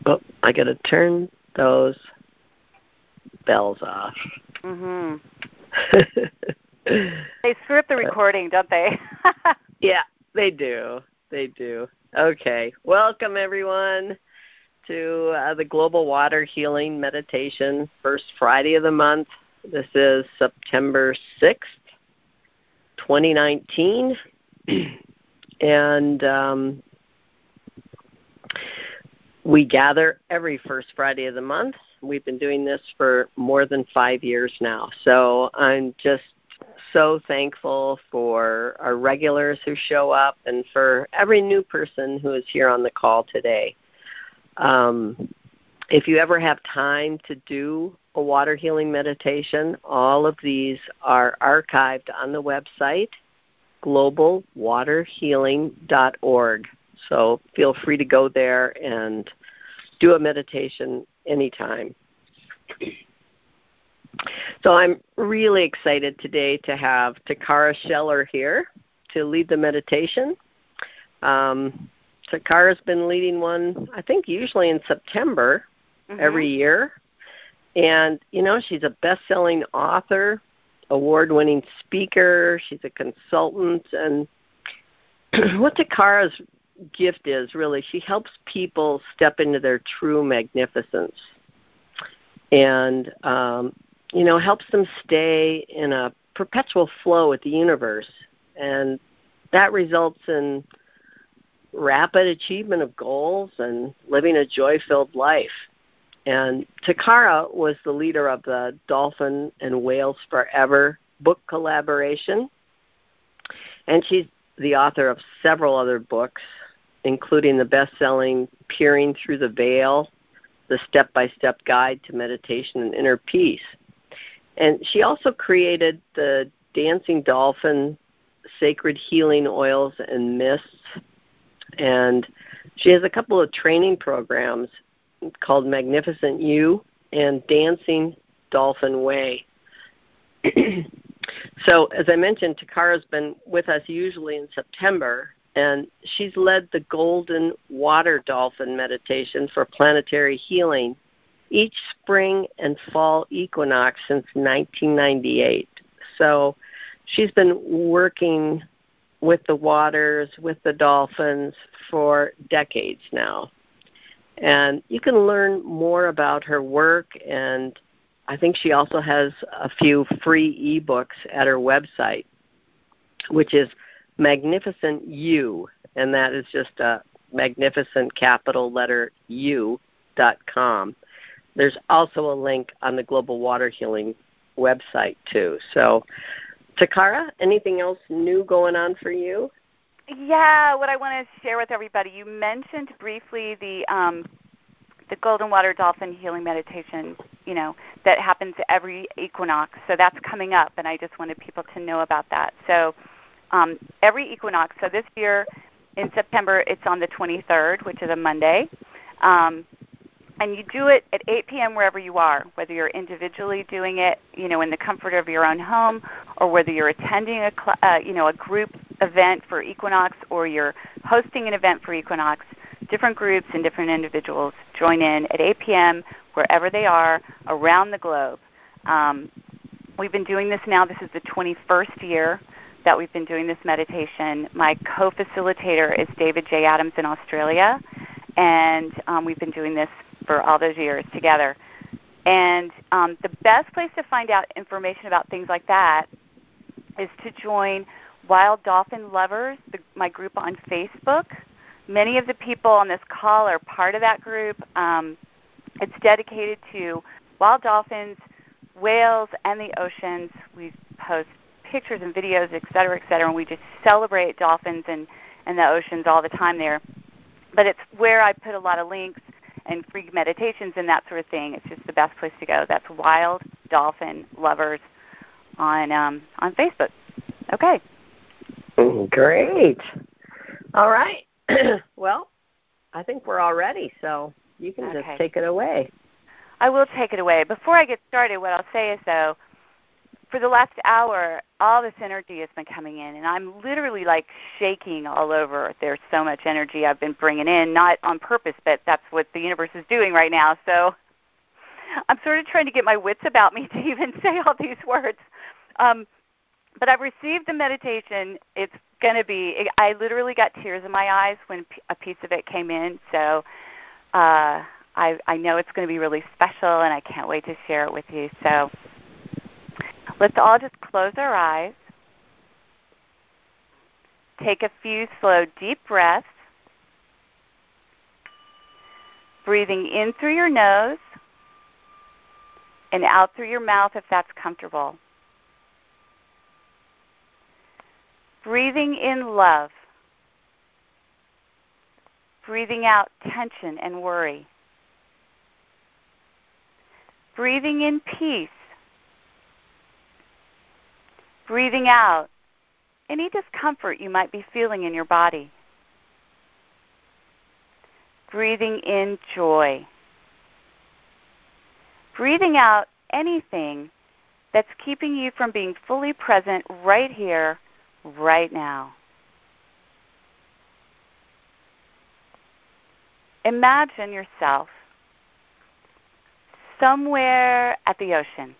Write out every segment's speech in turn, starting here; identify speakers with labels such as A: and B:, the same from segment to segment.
A: Oh, I got to turn those bells off.
B: Mm-hmm. They screw up the recording, don't they?
A: Yeah, they do. They do. Okay. Welcome, everyone, to the Global Water Healing Meditation, first Friday of the month. This is September 6th, 2019. And we gather every first Friday of the month. We've been doing this for more than 5 years now. So I'm just so thankful for our regulars who show up and for every new person who is here on the call today. If you ever have time to do a water healing meditation, all of these are archived on the website, globalwaterhealing.org. So feel free to go there and do a meditation anytime. So I'm really excited today to have Takara Scheller here to lead the meditation. Takara's been leading one, I think, usually in September every year. And, you know, she's a best-selling author, award-winning speaker. She's a consultant. And what Takara's gift is, really, she helps people step into their true magnificence and, you know, helps them stay in a perpetual flow with the universe. And that results in rapid achievement of goals and living a joy-filled life. And Takara was the leader of the Dolphin and Whales Forever book collaboration. And she's the author of several other books, including the best-selling Peering Through the Veil, the step-by-step guide to meditation and inner peace. And she also created the Dancing Dolphin Sacred Healing Oils and Mists. And she has a couple of training programs called Magnificent You and Dancing Dolphin Way. So, as I mentioned, Takara's been with us usually in September, and she's led the Golden Water Dolphin meditation for planetary healing each spring and fall equinox since 1998. So she's been working with the waters, with the dolphins for decades now. And you can learn more about her work, and I think she also has a few free ebooks at her website, which is Magnificent You, and that is just a magnificent capital letter U.com. There's also a link on the Global Water Healing website, too. So, Takara, anything else new going on for you?
B: Yeah, what I want to share with everybody, you mentioned briefly the Golden Water Dolphin Healing Meditation, you know, that happens every equinox. So that's coming up, and I just wanted people to know about that. So every equinox, so this year in September, it's on the 23rd, which is a Monday. And you do it at 8 p.m. wherever you are, whether you're individually doing it, you know, in the comfort of your own home, or whether you're attending a group event for equinox, or you're hosting an event for equinox. Different groups and different individuals join in at 8 p.m. wherever they are around the globe. We've been doing this now. This is the 21st year that we've been doing this meditation. My co-facilitator is David J. Adams in Australia, and we've been doing this for all those years together. And the best place to find out information about things like that is to join Wild Dolphin Lovers, my group on Facebook. Many of the people on this call are part of that group. It's dedicated to wild dolphins, whales, and the oceans. We post pictures and videos, et cetera, and we just celebrate dolphins and the oceans all the time there. But it's where I put a lot of links and free meditations and that sort of thing. It's just the best place to go. That's Wild Dolphin Lovers on Facebook. Okay.
A: Great. All right. Well, I think we're all ready, so you can just take it away.
B: I will take it away. Before I get started, what I'll say is, though, for the last hour, all this energy has been coming in, and I'm literally like shaking all over. There's so much energy I've been bringing in, not on purpose, but that's what the universe is doing right now. So I'm sort of trying to get my wits about me to even say all these words. But I've received the meditation. It's going to be, I literally got tears in my eyes when a piece of it came in. So I know it's going to be really special, and I can't wait to share it with you. So let's all just close our eyes. Take a few slow, deep breaths. Breathing in through your nose and out through your mouth if that's comfortable. Breathing in love. Breathing out tension and worry. Breathing in peace. Breathing out any discomfort you might be feeling in your body. Breathing in joy. Breathing out anything that's keeping you from being fully present right here, right now. Imagine yourself somewhere at the ocean,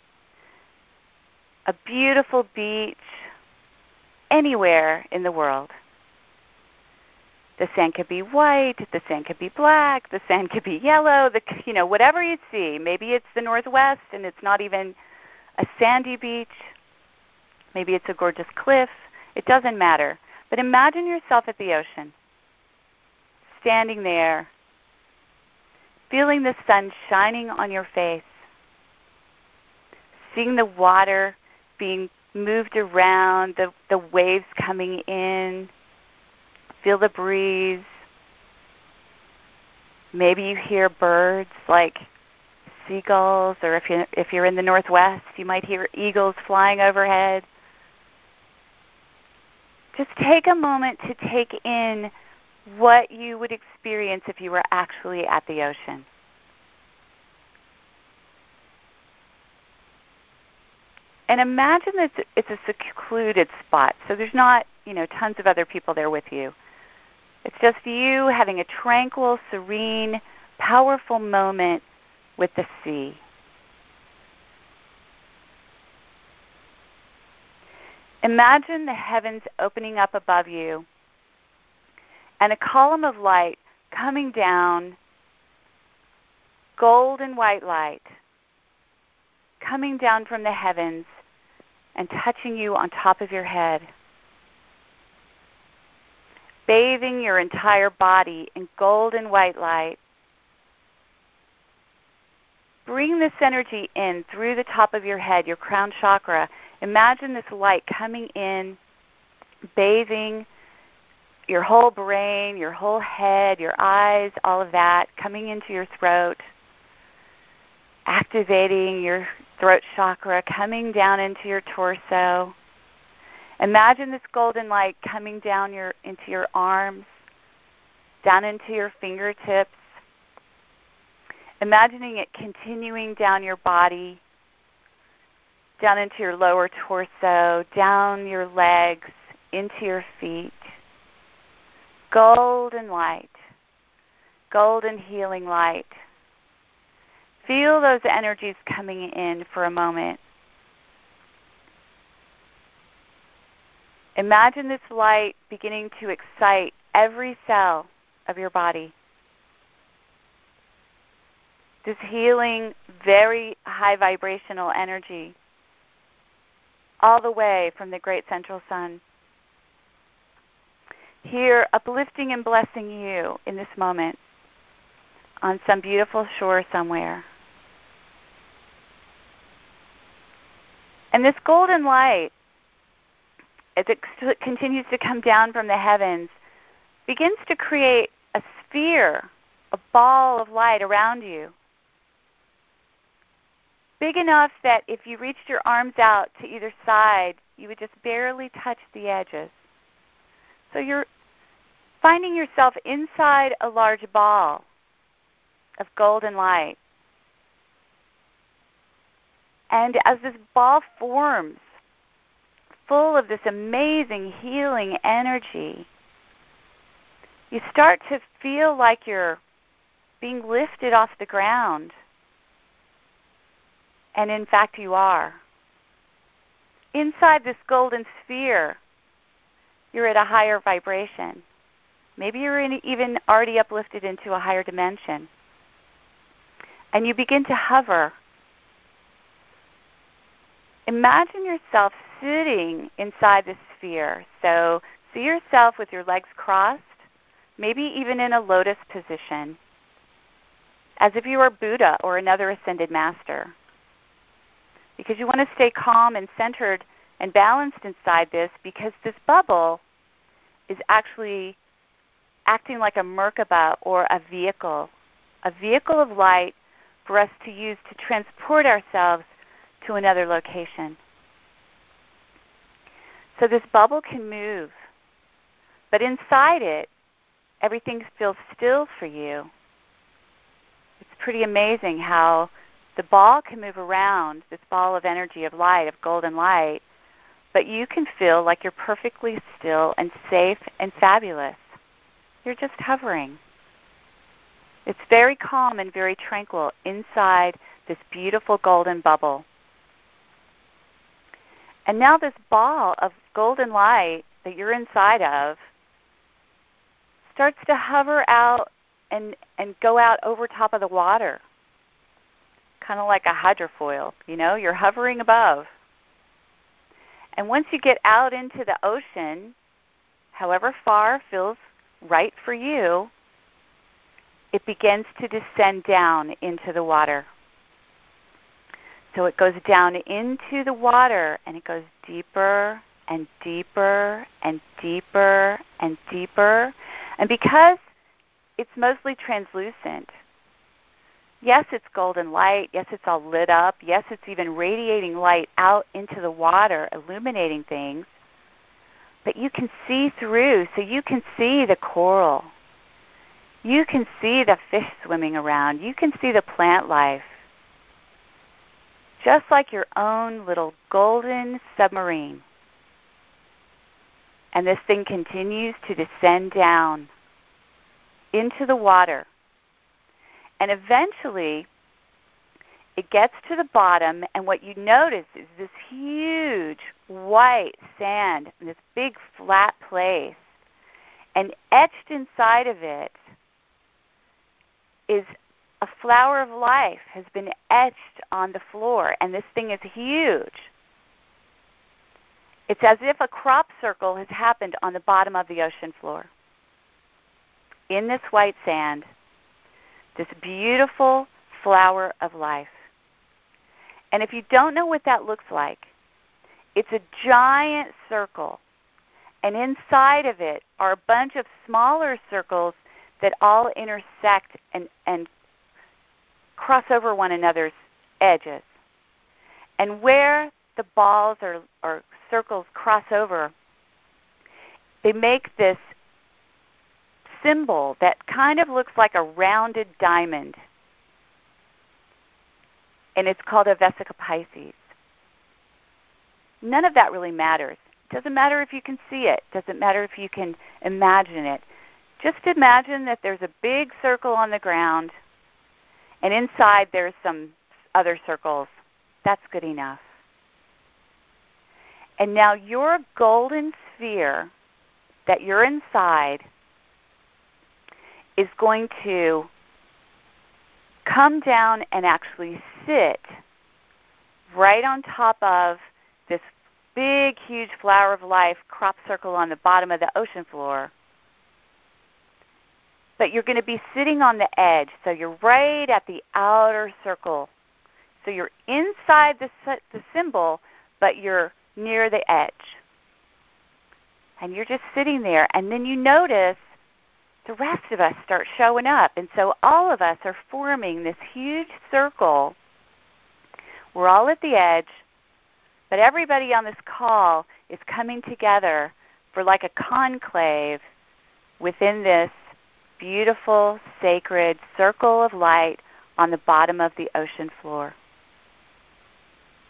B: a beautiful beach, anywhere in the world. The sand could be white, the sand could be black, the sand could be yellow, whatever you see. Maybe it's the Northwest and it's not even a sandy beach. Maybe it's a gorgeous cliff. It doesn't matter. But imagine yourself at the ocean, standing there, feeling the sun shining on your face, seeing the water being moved around, the waves coming in. Feel the breeze. Maybe you hear birds like seagulls, or if you're in the Northwest, you might hear eagles flying overhead. Just take a moment to take in what you would experience if you were actually at the ocean. And imagine that it's a secluded spot, so there's not, tons of other people there with you. It's just you having a tranquil, serene, powerful moment with the sea. Imagine the heavens opening up above you and a column of light coming down, gold and white light, coming down from the heavens and touching you on top of your head, bathing your entire body in gold and white light. Bring this energy in through the top of your head, your crown chakra. Imagine this light coming in, bathing your whole brain, your whole head, your eyes, all of that, coming into your throat, activating your throat chakra, coming down into your torso. Imagine this golden light coming down into your arms, down into your fingertips. Imagining it continuing down your body, down into your lower torso, down your legs, into your feet. Golden light, golden healing light. Feel those energies coming in for a moment. Imagine this light beginning to excite every cell of your body. This healing, very high vibrational energy, all the way from the great central sun. Here, uplifting and blessing you in this moment on some beautiful shore somewhere. And this golden light, as it continues to come down from the heavens, begins to create a sphere, a ball of light around you. Big enough that if you reached your arms out to either side, you would just barely touch the edges. So you're finding yourself inside a large ball of golden light. And as this ball forms, full of this amazing healing energy, you start to feel like you're being lifted off the ground. And in fact, you are. Inside this golden sphere, you're at a higher vibration. Maybe you're even already uplifted into a higher dimension. And you begin to hover. Imagine yourself sitting inside the sphere. So see yourself with your legs crossed, maybe even in a lotus position, as if you were Buddha or another ascended master. Because you want to stay calm and centered and balanced inside this, because this bubble is actually acting like a Merkaba, or a vehicle of light for us to use to transport ourselves to another location. So this bubble can move, but inside it, everything feels still for you. It's pretty amazing how the ball can move around, this ball of energy, of light, of golden light, but you can feel like you're perfectly still and safe and fabulous. You're just hovering. It's very calm and very tranquil inside this beautiful golden bubble. And now this ball of golden light that you're inside of starts to hover out and go out over top of the water, kind of like a hydrofoil. You're hovering above. And once you get out into the ocean, however far feels right for you, it begins to descend down into the water. So it goes down into the water, and it goes deeper and deeper and deeper and deeper. And because it's mostly translucent, yes, it's golden light. Yes, it's all lit up. Yes, it's even radiating light out into the water, illuminating things. But you can see through, so you can see the coral. You can see the fish swimming around. You can see the plant life. Just like your own little golden submarine. And this thing continues to descend down into the water. And eventually, it gets to the bottom, and what you notice is this huge white sand in this big flat place. And etched inside of it is a flower of life has been etched on the floor, and this thing is huge. It's as if a crop circle has happened on the bottom of the ocean floor. In this white sand, this beautiful flower of life. And if you don't know what that looks like, it's a giant circle. And inside of it are a bunch of smaller circles that all intersect and cross over one another's edges. And where the balls or circles cross over, they make this symbol that kind of looks like a rounded diamond. And it's called a Vesica Pisces. None of that really matters. It doesn't matter if you can see it. It doesn't matter if you can imagine it. Just imagine that there's a big circle on the ground, and inside there's some other circles. That's good enough. And now your golden sphere that you're inside is going to come down and actually sit right on top of this big, huge flower of life crop circle on the bottom of the ocean floor. But you're going to be sitting on the edge, so you're right at the outer circle. So you're inside the symbol, but you're near the edge. And you're just sitting there, and then you notice the rest of us start showing up. And so all of us are forming this huge circle. We're all at the edge, but everybody on this call is coming together for like a conclave within this beautiful, sacred circle of light on the bottom of the ocean floor.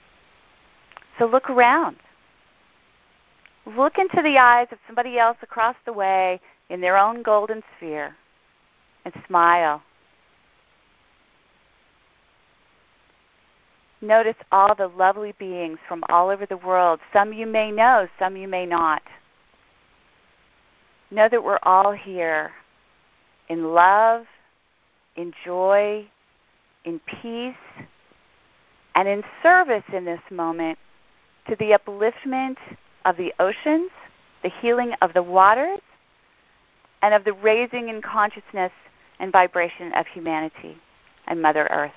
B: So look around. Look into the eyes of somebody else across the way in their own golden sphere and smile. Notice all the lovely beings from all over the world. Some you may know, some you may not. Know that we're all here in love, in joy, in peace, and in service in this moment to the upliftment of the oceans, the healing of the waters, and of the raising in consciousness and vibration of humanity and Mother Earth.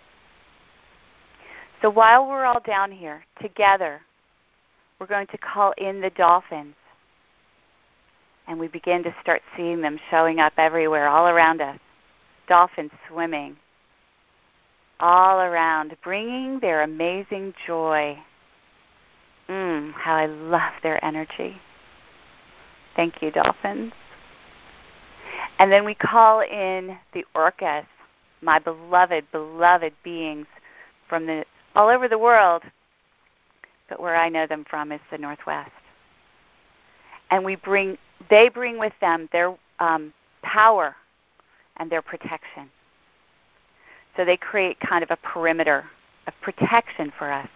B: So while we're all down here together, we're going to call in the dolphins. And we begin to start seeing them showing up everywhere, all around us. Dolphins swimming all around, bringing their amazing joy. How I love their energy. Thank you, dolphins. And then we call in the orcas, my beloved, beloved beings from all over the world, but where I know them from is the Northwest. And they bring with them their power and their protection. So they create kind of a perimeter of protection for us.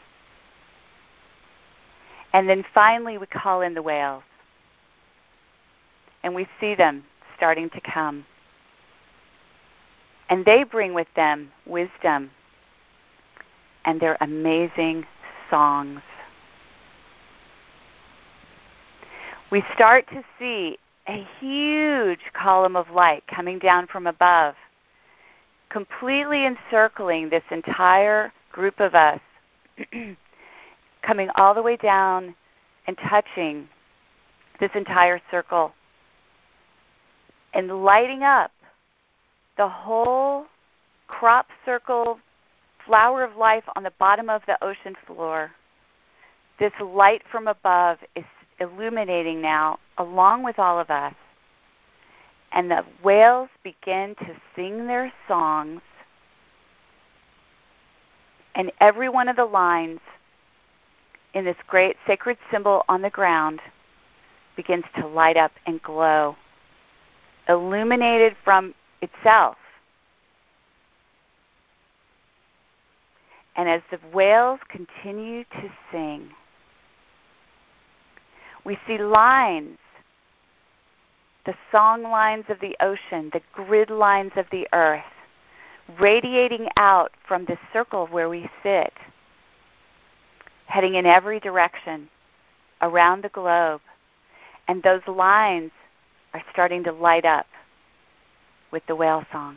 B: And then finally we call in the whales. And we see them starting to come. And they bring with them wisdom and their amazing songs. We start to see a huge column of light coming down from above, completely encircling this entire group of us, coming all the way down and touching this entire circle and lighting up the whole crop circle flower of life on the bottom of the ocean floor. This light from above is illuminating now along with all of us. And the whales begin to sing their songs. And every one of the lines in this great sacred symbol on the ground begins to light up and glow, illuminated from itself. And as the whales continue to sing, we see lines, the song lines of the ocean, the grid lines of the earth, radiating out from this circle where we sit, heading in every direction around the globe. And those lines are starting to light up with the whale song.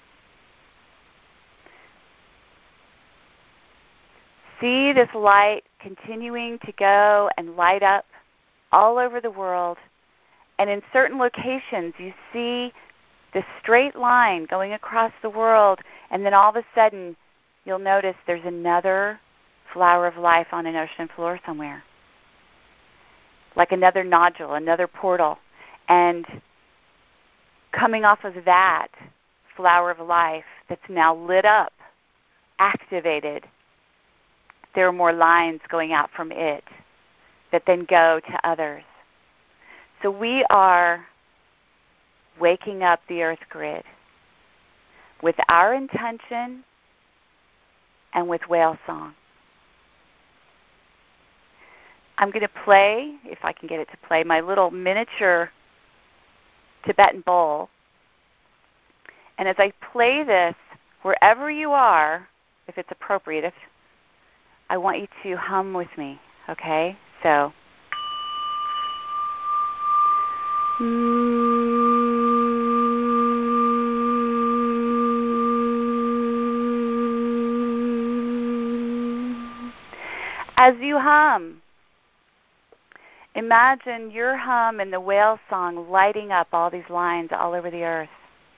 B: See this light continuing to go and light up all over the world. And in certain locations, you see this straight line going across the world, and then all of a sudden, you'll notice there's another flower of life on an ocean floor somewhere, like another nodule, another portal. And coming off of that flower of life that's now lit up, activated, there are more lines going out from it that then go to others. So we are waking up the earth grid with our intention and with whale song. I'm going to play, if I can get it to play, my little miniature Tibetan bowl. And as I play this, wherever you are, if it's appropriate, I want you to hum with me, okay? So, as you hum, imagine your hum and the whale song lighting up all these lines all over the earth.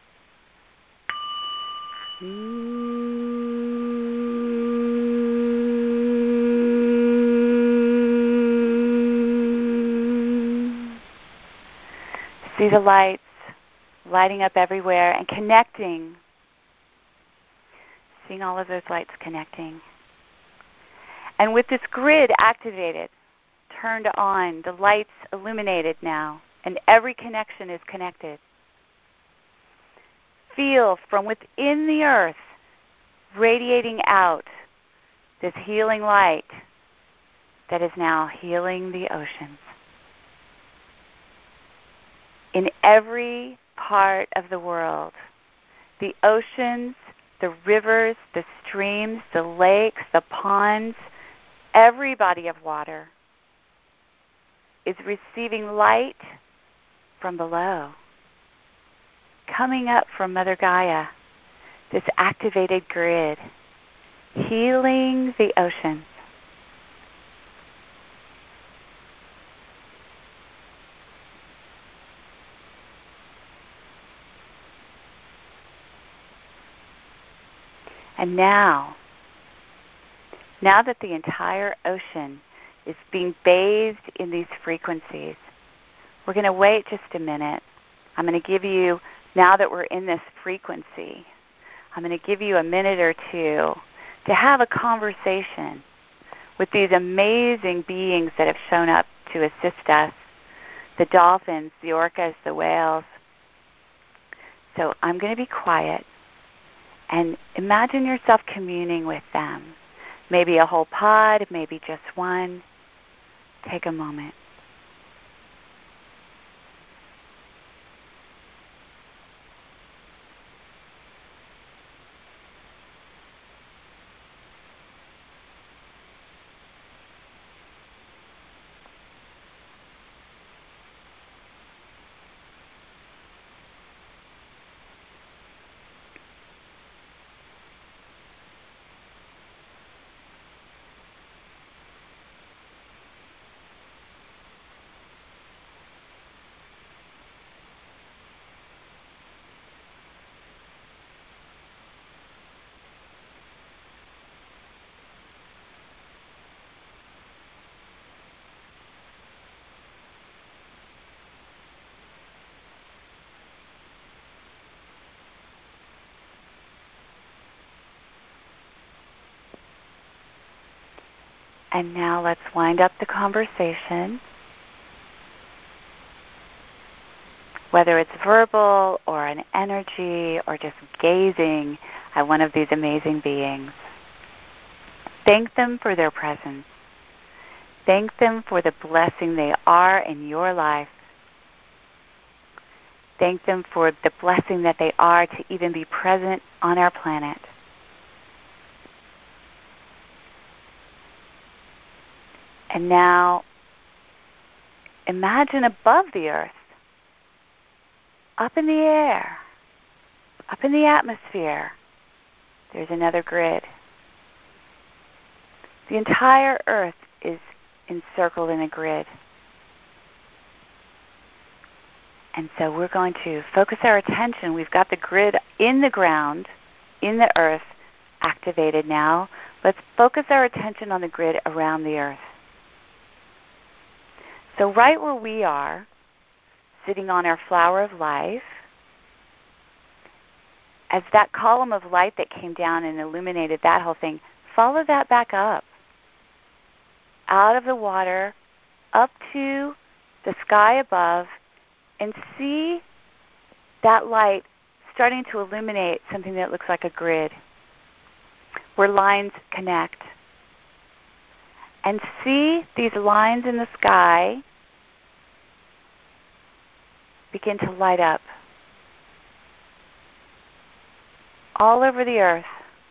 B: See the lights lighting up everywhere and connecting. Seeing all of those lights connecting. And with this grid activated, turned on, the lights illuminated now, and every connection is connected. Feel from within the earth radiating out this healing light that is now healing the oceans. In every part of the world, the oceans, the rivers, the streams, the lakes, the ponds, every body of water is receiving light from below, coming up from Mother Gaia, this activated grid, healing the oceans. And now that the entire ocean is being bathed in these frequencies, we're going to wait just a minute. I'm going to give you, now that we're in this frequency, I'm going to give you a minute or two to have a conversation with these amazing beings that have shown up to assist us, the dolphins, the orcas, the whales. So I'm going to be quiet. And imagine yourself communing with them. Maybe a whole pod, maybe just one. Take a moment. And now let's wind up the conversation. Whether it's verbal or an energy or just gazing at one of these amazing beings. Thank them for their presence. Thank them for the blessing they are in your life. Thank them for the blessing that they are to even be present on our planet. And now, imagine above the earth, up in the air, up in the atmosphere, there's another grid. The entire earth is encircled in a grid. And so we're going to focus our attention. We've got the grid in the ground, in the earth, activated now. Let's focus our attention on the grid around the earth. So right where we are, sitting on our flower of life, as that column of light that came down and illuminated that whole thing, follow that back up, out of the water, up to the sky above, and see that light starting to illuminate something that looks like a grid, where lines connect. And see these lines in the sky begin to light up all over the earth,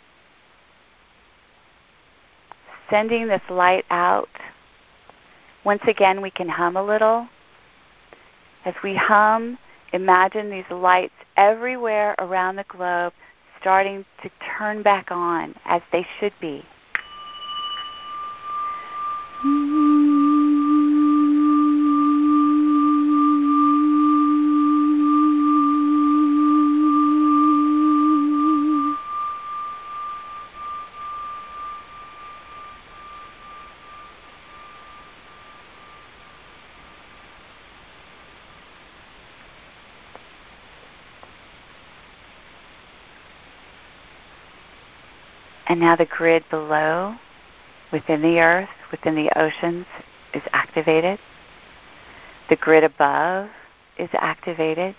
B: sending this light out. Once again, we can hum a little. As we hum, imagine these lights everywhere around the globe starting to turn back on as they should be. And now the grid below, within the earth, within the oceans is activated. The grid above is activated.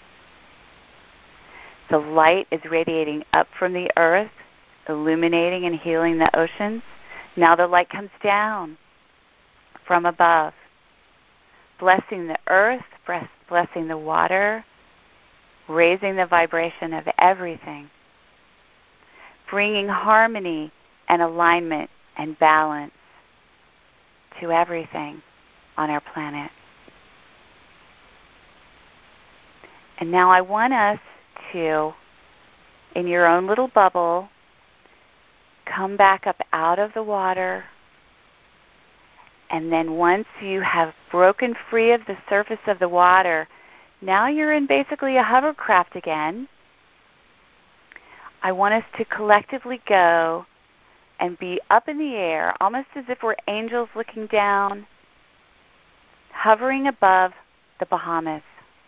B: The light is radiating up from the earth, illuminating and healing the oceans. Now the light comes down from above, blessing the earth, blessing the water, raising the vibration of everything, bringing harmony and alignment and balance to everything on our planet. And now I want us to, in your own little bubble, come back up out of the water. And then once you have broken free of the surface of the water, now you're in basically a hovercraft again. I want us to collectively go and be up in the air, almost as if we're angels looking down, hovering above the Bahamas.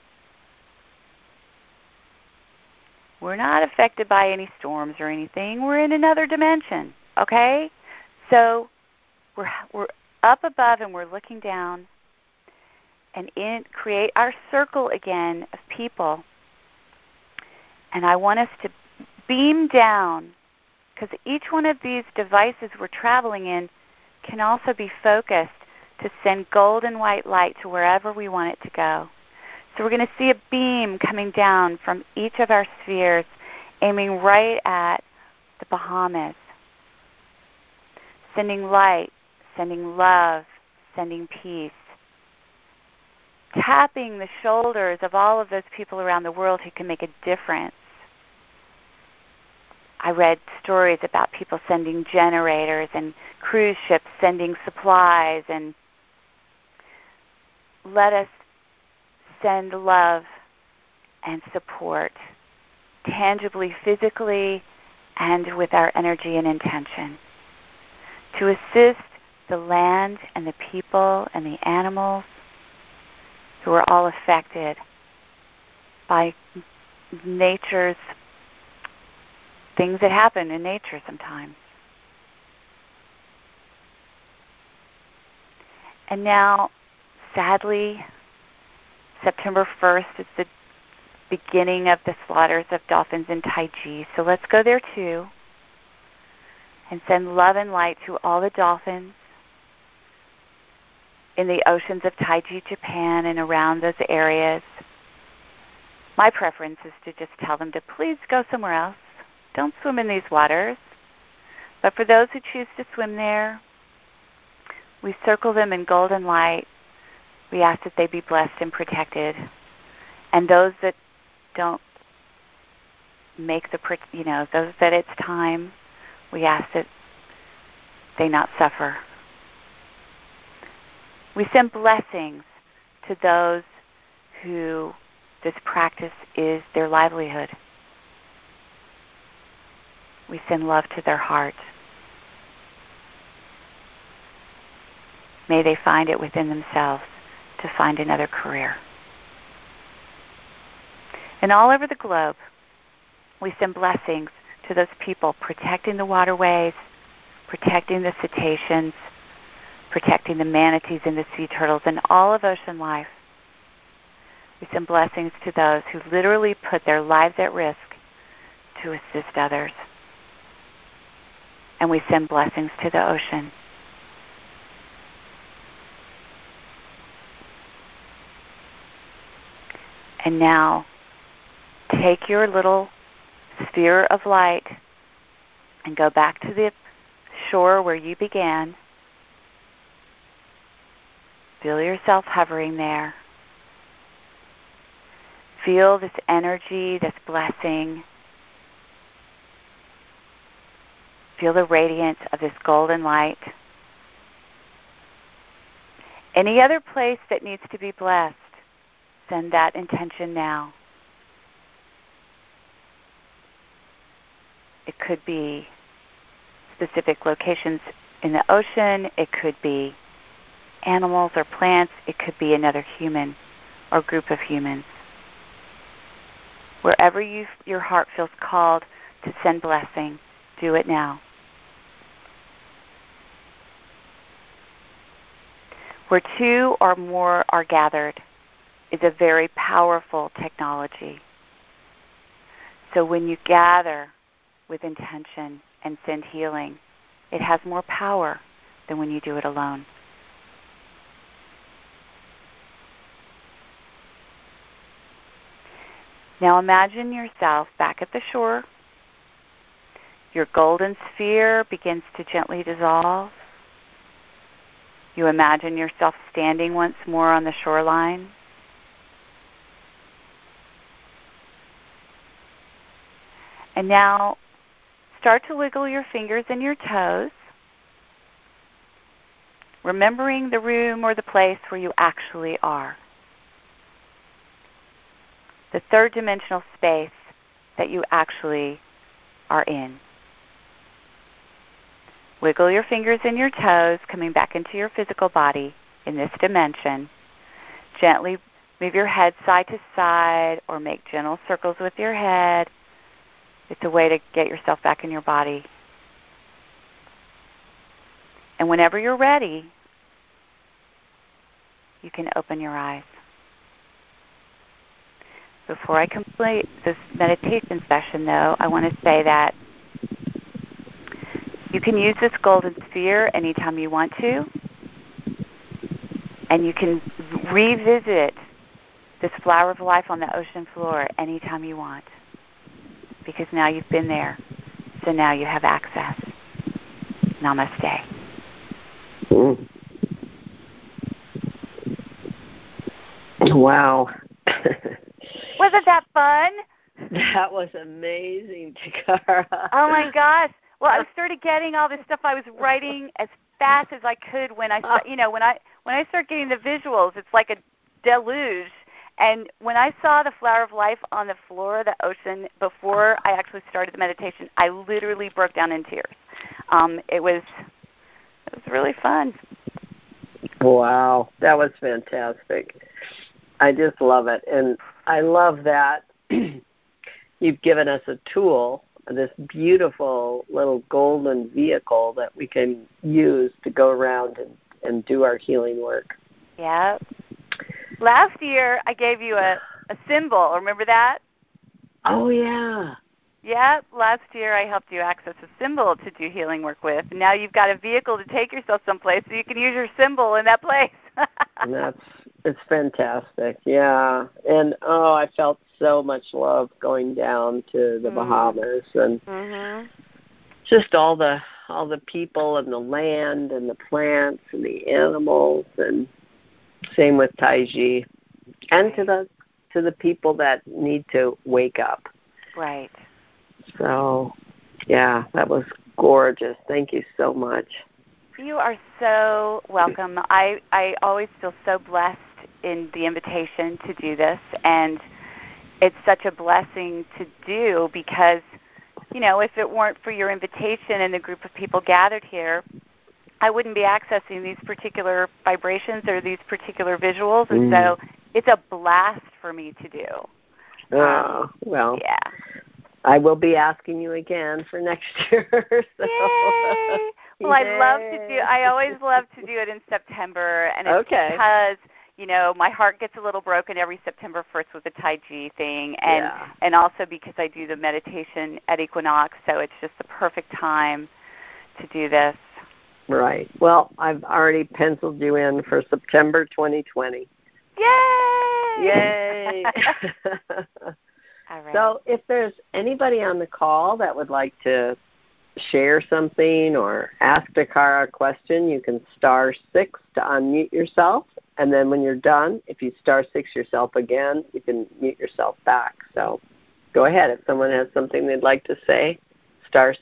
B: We're not affected by any storms or anything. We're in another dimension, okay? So we're up above and we're looking down, and create our circle again of people. And I want us to beam down, because each one of these devices we're traveling in can also be focused to send golden white light to wherever we want it to go. So we're going to see a beam coming down from each of our spheres, aiming right at the Bahamas, sending light, sending love, sending peace, tapping the shoulders of all of those people around the world who can make a difference. I read stories about people sending generators and cruise ships sending supplies, and let us send love and support, tangibly, physically, and with our energy and intention, to assist the land and the people and the animals who are all affected by nature's things that happen in nature sometimes. And now, sadly, September 1st is the beginning of the slaughters of dolphins in Taiji. So let's go there too and send love and light to all the dolphins in the oceans of Taiji, Japan, and around those areas. My preference is to just tell them to please go somewhere else. Don't swim in these waters. But for those who choose to swim there, we circle them in golden light. We ask that they be blessed and protected. And those that don't make those that it's time, we ask that they not suffer. We send blessings to those who this practice is their livelihood. We send love to their heart. May they find it within themselves to find another career. And all over the globe, we send blessings to those people protecting the waterways, protecting the cetaceans, protecting the manatees and the sea turtles and all of ocean life. We send blessings to those who literally put their lives at risk to assist others. And we send blessings to the ocean. And now, take your little sphere of light and go back to the shore where you began. Feel yourself hovering there. Feel this energy, this blessing. Feel the radiance of this golden light. Any other place that needs to be blessed, send that intention now. It could be specific locations in the ocean. It could be animals or plants. It could be another human or group of humans. Wherever your heart feels called to send blessing, do it now. Where two or more are gathered is a very powerful technology. So when you gather with intention and send healing, it has more power than when you do it alone. Now imagine yourself back at the shore. Your golden sphere begins to gently dissolve. You imagine yourself standing once more on the shoreline. And now start to wiggle your fingers and your toes, remembering the room or the place where you actually are. The third dimensional space that you actually are in. Wiggle your fingers and your toes, coming back into your physical body in this dimension. Gently move your head side to side or make gentle circles with your head. It's a way to get yourself back in your body. And whenever you're ready, you can open your eyes. Before I complete this meditation session, though, I want to say that you can use this golden sphere anytime you want to, and you can revisit this flower of life on the ocean floor anytime you want, because now you've been there, so now you have access. Namaste.
A: Mm. Wow.
B: Wasn't that fun?
A: That was amazing, Takara.
B: Oh my gosh. Well, I started getting all this stuff I was writing as fast as I could when I when I start getting the visuals, it's like a deluge. And when I saw the flower of life on the floor of the ocean before I actually started the meditation, I literally broke down in tears. It was really fun.
A: Wow, that was fantastic. I just love it. And I love that you've given us a tool, this beautiful little golden vehicle that we can use to go around and do our healing work.
B: Yeah. Last year I gave you a symbol. Remember that?
A: Oh, yeah.
B: Yeah, last year I helped you access a symbol to do healing work with. And now you've got a vehicle to take yourself someplace so you can use your symbol in that place.
A: And it's fantastic, yeah. And, I felt so much love going down to the Bahamas and just all the people and the land and the plants and the animals, and same with Taiji, and to the people that need to wake up.
B: Right.
A: So, yeah, that was gorgeous. Thank you so much.
B: You are so welcome. I always feel so blessed in the invitation to do this, and it's such a blessing to do because, if it weren't for your invitation and the group of people gathered here, I wouldn't be accessing these particular vibrations or these particular visuals, and so it's a blast for me to do.
A: Well,
B: yeah.
A: I will be asking you again for next year. So.
B: Yay! Well, I always love to do it in September, and it's because, my heart gets a little broken every September 1st with the Taiji thing, and also because I do the meditation at equinox, so it's just the perfect time to do this.
A: Right. Well, I've already penciled you in for September 2020.
B: Yay!
A: Yay!
B: All right.
A: So if there's anybody on the call that would like to share something or ask Takara a question, you can *6 to unmute yourself. And then when you're done, if you *6 yourself again, you can mute yourself back. So go ahead. If someone has something they'd like to say, *6.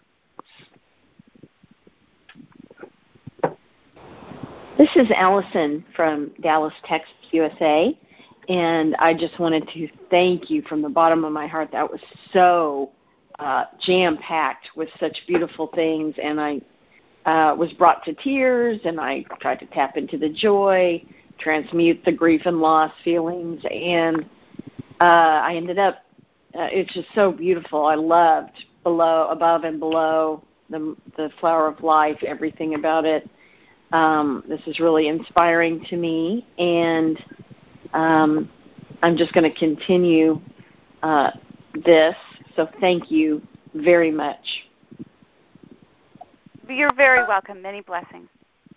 C: This is Allison from Dallas, Texas, USA. And I just wanted to thank you from the bottom of my heart. That was so jam-packed with such beautiful things. And I was brought to tears, and I tried to tap into the joy, transmute the grief and loss feelings. And I ended up, it's just so beautiful. I loved above and below, the flower of life, everything about it. This is really inspiring to me, and I'm just going to continue this. So thank you very much.
B: You're very welcome. Many blessings.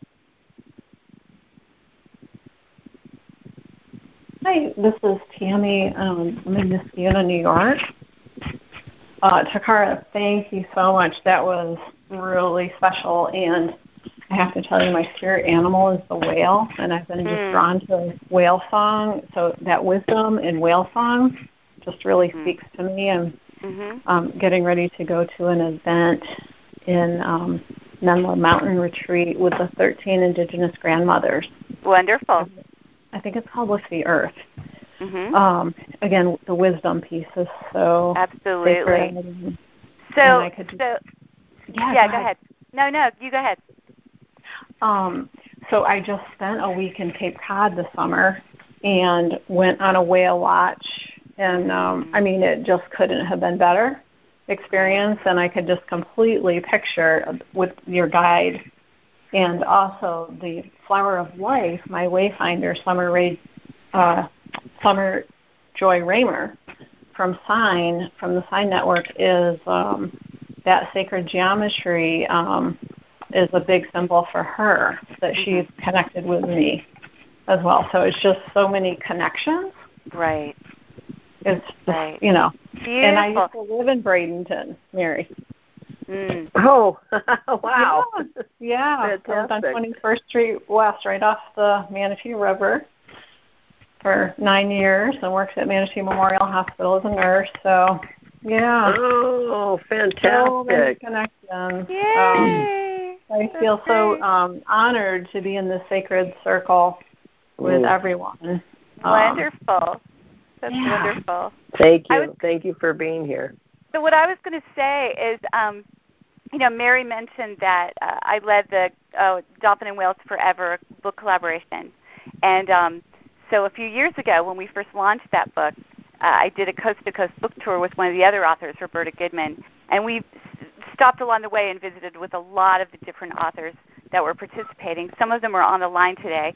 D: Hi, this is Tammy. I'm in Niskayuna, New York. Takara, thank you so much. That was really special. And I have to tell you, my spirit animal is the whale, and I've been just drawn to whale song. So that wisdom in whale song just really speaks to me. I'm getting ready to go to an event in Menla Mountain Retreat with the 13 Indigenous grandmothers.
B: Wonderful.
D: I think it's called With the Earth. Again, the wisdom piece is so
B: absolutely.
D: Sacred.
B: So,
D: go
B: ahead. No, you go ahead.
D: So I just spent a week in Cape Cod this summer and went on a whale watch, and it just couldn't have been better experience, and I could just completely picture with your guide. And also the Flower of Life, my Wayfinder, Summer Joy Raymer from the Sign Network, is that sacred geometry is a big symbol for her, that she's connected with me as well. So it's just so many connections.
B: Right.
D: It's just,
B: Beautiful.
D: And I used to live in Bradenton, Mary.
A: Oh, wow.
D: Yeah. I was on 21st Street West, right off the Manatee River for 9 years, and worked at Manatee Memorial Hospital as a nurse. So, yeah.
A: Oh, fantastic.
D: So many connections.
B: Yay.
D: I feel so honored to be in this sacred circle with everyone.
B: Wonderful. That's wonderful.
A: Thank you. Thank you for being here.
B: So what I was going to say is, Mary mentioned that I led the Dolphin and Whales Forever book collaboration. And so a few years ago when we first launched that book, I did a coast-to-coast book tour with one of the other authors, Roberta Goodman. And we stopped along the way and visited with a lot of the different authors that were participating. Some of them are on the line today.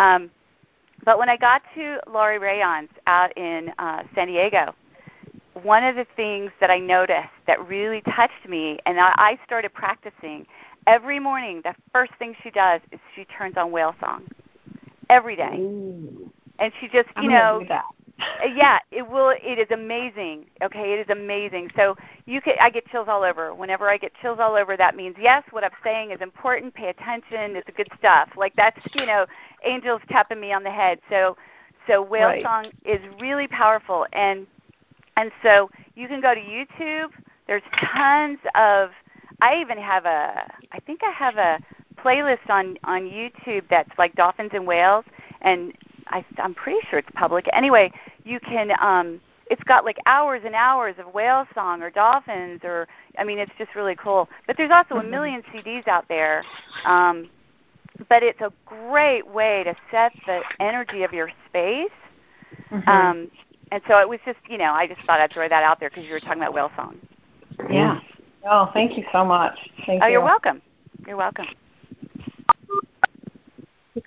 B: But when I got to Laurie Rayon's out in San Diego, one of the things that I noticed that really touched me, and I started practicing, every morning the first thing she does is she turns on whale song every day. And she just,
D: I'm gonna do that.
B: It is amazing. Okay, it is amazing. So I get chills all over. Whenever I get chills all over, that means yes, what I'm saying is important. Pay attention. It's good stuff. Like that's angels tapping me on the head. So whale song is really powerful, and so you can go to YouTube. There's tons of. I think I have a playlist on YouTube that's like dolphins and whales, and I'm pretty sure it's public. Anyway, you can. It's got like hours and hours of whale song or dolphins, it's just really cool. But there's also a million CDs out there. But it's a great way to set the energy of your space. And so it was just, I just thought I'd throw that out there because you were talking about whale song.
D: Yeah. Oh, thank you so much. Thank you.
B: You're welcome. You're welcome.
E: This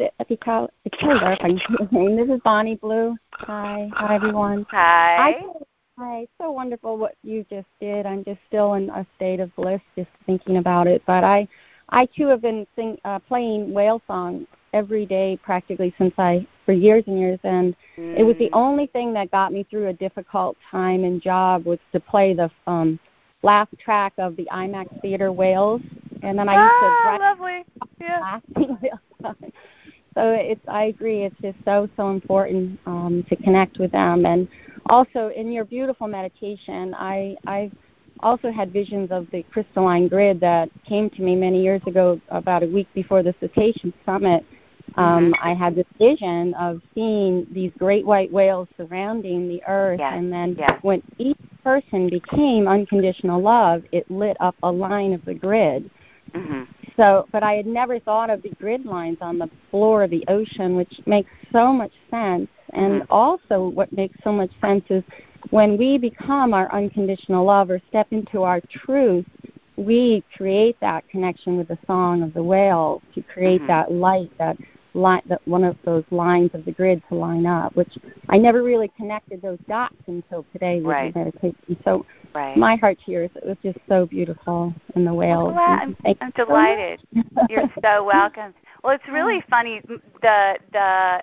E: is Bonnie Blue. Hi everyone.
B: Hi.
E: Hi. So wonderful what you just did. I'm just still in a state of bliss just thinking about it. But I too have been playing whale song every day practically for years and years, and it was the only thing that got me through a difficult time and job was to play the laugh track of the IMAX Theater Whales, and then I used to laughing whale song. So I agree, it's just so important to connect with them. And also in your beautiful meditation, I've also had visions of the crystalline grid that came to me many years ago, about a week before the Cetacean Summit. I had this vision of seeing these great white whales surrounding the earth, and then when each person became unconditional love, it lit up a line of the grid. So, but I had never thought of the grid lines on the floor of the ocean, which makes so much sense. And also what makes so much sense is when we become our unconditional love or step into our truth, we create that connection with the song of the whale to create that light, that one of those lines of the grid to line up, which I never really connected those dots until today with the meditation. So my heart tears. It was just so beautiful in the whales.
B: I'm delighted. You're so welcome. Well, it's really funny, the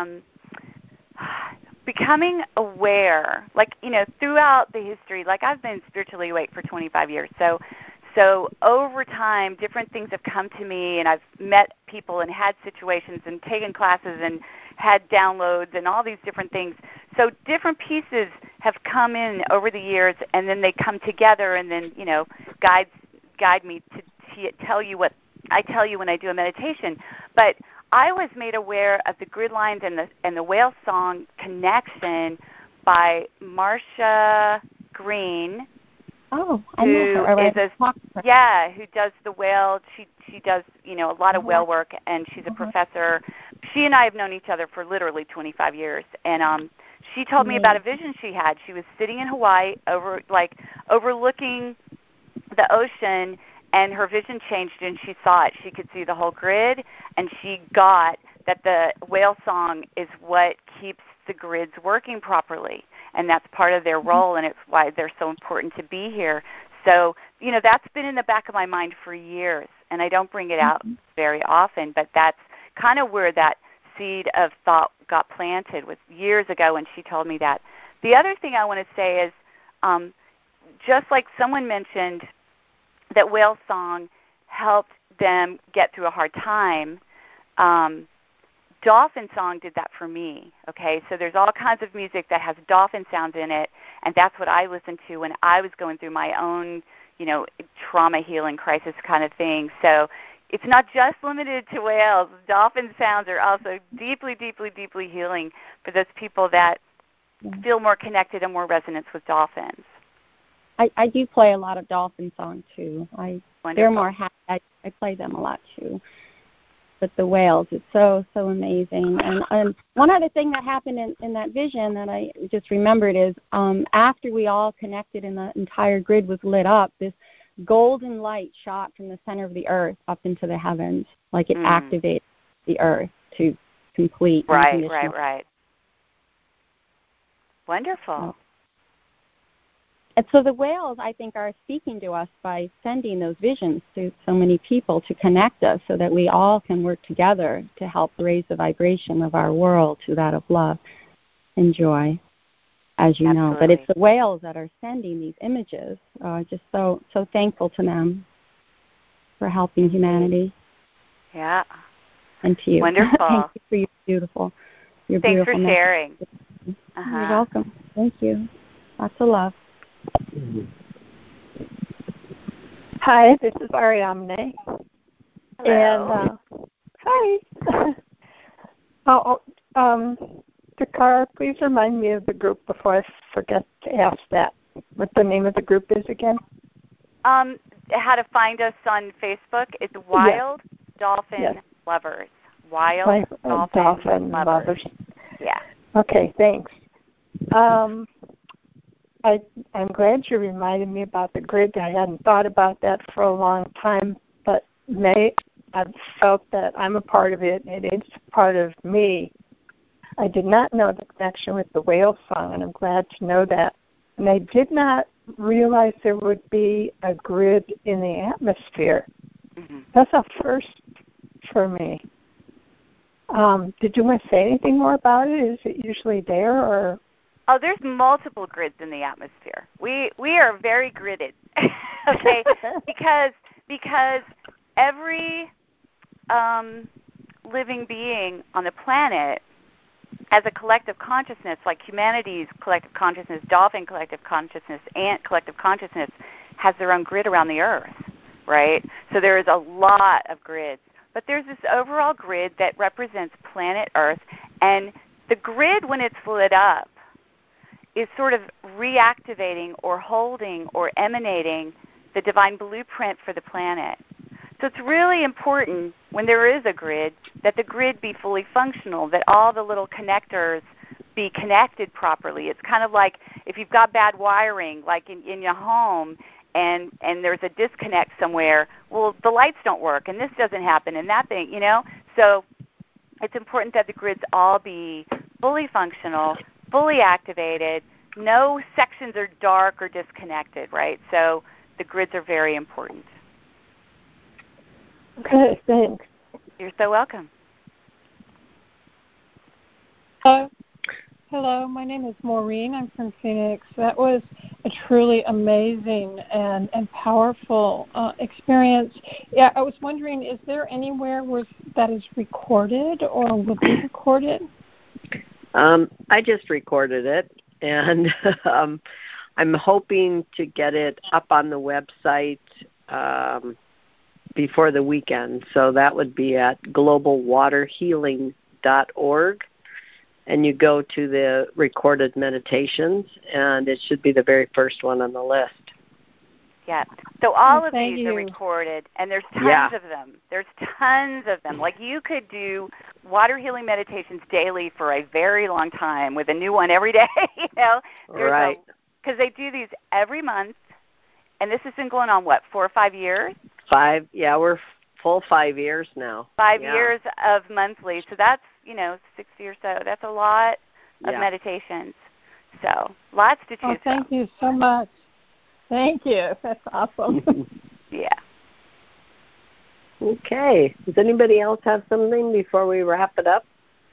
B: becoming aware, like, throughout the history, like I've been spiritually awake for 25 years, so over time, different things have come to me, and I've met people and had situations and taken classes and had downloads and all these different things. So different pieces have come in over the years, and then they come together, and then guide me to tell you what I tell you when I do a meditation. But I was made aware of the grid lines and the whale song connection by Marcia Green.
E: Oh, I know her.
B: Who does the whale. She does, a lot of whale work, and she's a professor. She and I have known each other for literally 25 years, and she told me about a vision she had. She was sitting in Hawaii, overlooking the ocean, and her vision changed, and she saw it. She could see the whole grid, and she got that the whale song is what keeps the grids working properly, and that's part of their role, and it's why they're so important to be here. So, that's been in the back of my mind for years, and I don't bring it out very often, but that's kind of where that seed of thought got planted, was years ago when she told me that. The other thing I want to say is, just like someone mentioned that whale song helped them get through a hard time, dolphin song did that for me, okay? So there's all kinds of music that has dolphin sounds in it, and that's what I listened to when I was going through my own, trauma healing crisis kind of thing. So it's not just limited to whales. Dolphin sounds are also deeply, deeply, deeply healing for those people that feel more connected and more resonance with dolphins.
E: I do play a lot of dolphin songs too. They're more happy. I play them a lot too. But the whales, it's so amazing. And one other thing that happened in that vision that I just remembered is after we all connected and the entire grid was lit up, this golden light shot from the center of the earth up into the heavens, like it activated the earth to complete.
B: Right. Wonderful.
E: And so the whales, I think, are speaking to us by sending those visions to so many people to connect us so that we all can work together to help raise the vibration of our world to that of love and joy, as you know. But it's the whales that are sending these images. Just so thankful to them for helping humanity.
B: Yeah.
E: And to you.
B: Wonderful.
E: Thank you for your beautiful
B: Thanks for sharing.
E: You're welcome. Thank you. Lots of love.
F: Hi, this is Ariamne.
B: Hello.
F: And Takara, please remind me of the group before I forget to ask that. What the name of the group is again?
B: How to find us on Facebook? It's Wild Dolphin Lovers. Wild Dolphin Lovers. Yeah.
F: Okay, thanks. I'm glad you reminded me about the grid. I hadn't thought about that for a long time, but I've felt that I'm a part of it, and it's part of me. I did not know the connection with the whale song, and I'm glad to know that. And I did not realize there would be a grid in the atmosphere. Mm-hmm. That's a first for me. Did you want to say anything more about it? Is it usually there, or?
B: Oh, there's multiple grids in the atmosphere. We are very gridded, okay? because every living being on the planet, as a collective consciousness, like humanity's collective consciousness, dolphin collective consciousness, ant collective consciousness, has their own grid around the earth, right? So there is a lot of grids. But there's this overall grid that represents planet Earth, and the grid, when it's lit up, is sort of reactivating or holding or emanating the divine blueprint for the planet. So it's really important when there is a grid that the grid be fully functional, that all the little connectors be connected properly. It's kind of like if you've got bad wiring, like in your home, and there's a disconnect somewhere, well, the lights don't work, and this doesn't happen, and that thing, So it's important that the grids all be fully functional, fully activated. No sections are dark or disconnected, right? So the grids are very important.
F: Okay, thanks.
B: You're so welcome.
G: Hello, my name is Maureen. I'm from Phoenix. That was a truly amazing and powerful experience. Yeah, I was wondering, is there anywhere where that is recorded or will be recorded?
A: I just recorded it, and I'm hoping to get it up on the website before the weekend. So that would be at globalwaterhealing.org. And you go to the recorded meditations, and it should be the very first one on the list.
B: Yeah. So all of these are recorded, and there's tons of them. There's tons of them. Like you could do water healing meditations daily for a very long time with a new one every day,
A: Right.
B: Because they do these every month, and this has been going on, 4 or 5 years?
A: 5, we're full 5 years now.
B: 5 years of monthly. So that's, 60 or so. That's a lot of meditations. So lots to choose from.
G: Thank you so much. Thank you. That's awesome.
B: Yeah.
A: Okay. Does anybody else have something before we wrap it up?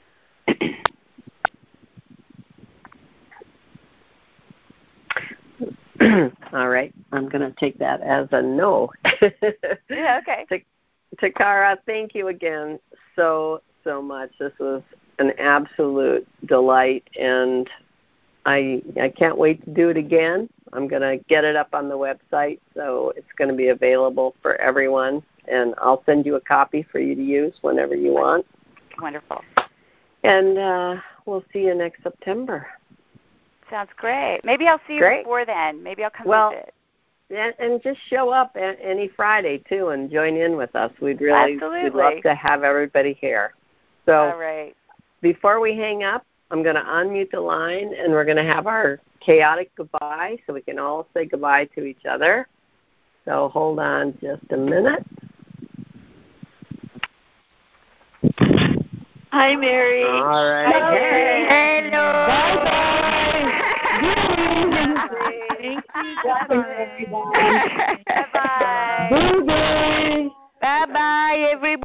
A: All right. I'm going to take that as a no.
B: Yeah, okay.
A: Takara, thank you again so much. This was an absolute delight, and I can't wait to do it again. I'm going to get it up on the website, so it's going to be available for everyone, and I'll send you a copy for you to use whenever you want.
B: Wonderful.
A: And we'll see you next September.
B: Sounds great. Maybe I'll see you before then. Maybe I'll come visit.
A: And just show up any Friday, too, and join in with us. We'd love to have everybody here. So
B: all right.
A: Before we hang up, I'm going to unmute the line, and we're going to have our chaotic goodbye so we can all say goodbye to each other. So hold on just a minute.
C: Hi, Mary.
A: All right.
C: Hi, Mary. Hello.
B: Bye-bye.
C: Thank you.
B: Bye-bye. Bye-bye.
C: Bye-bye, everybody.